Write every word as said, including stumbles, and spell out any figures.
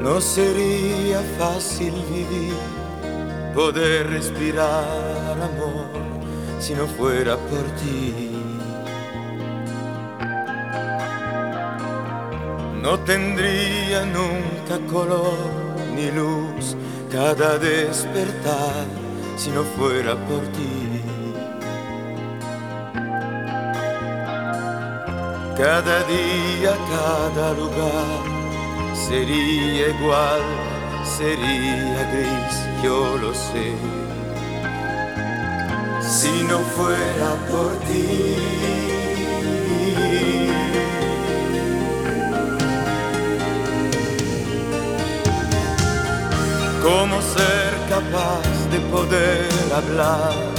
No sería fácil vivir, poder respirar amor, si no fuera por ti. No tendría nunca color ni luz cada despertar, si no fuera por ti. Cada día, cada lugar sería igual, sería gris, yo lo sé, si no fuera por ti. ¿Cómo ser capaz de poder hablar